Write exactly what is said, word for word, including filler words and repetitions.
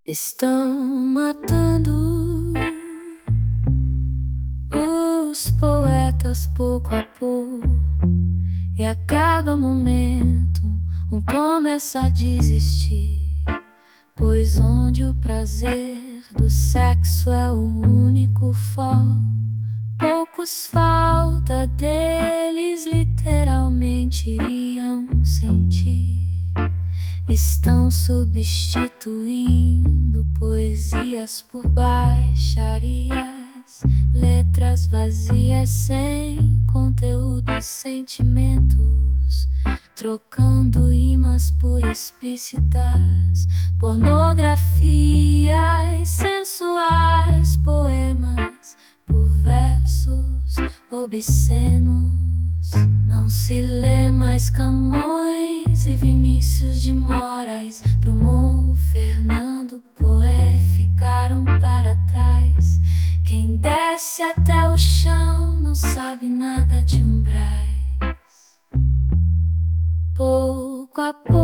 Estão matando os poetas pouco a pouco, e a cada momento um começa a desistir, pois onde o prazer do sexo é o único foco, poucos falta deles literalmente iriam sentir. Estão substituindo poesias por baixarias, letras vazias sem conteúdo e sentimentos, trocando imãs por explícitas, pornografias sensuais, poemas por versos obscenos. Não se lê mais Camões e Vinícius de Moraes, Drummond, Fernando Poé ficaram para trás. Quem desce até o chão não sabe nada de umbrais. Pouco a pouco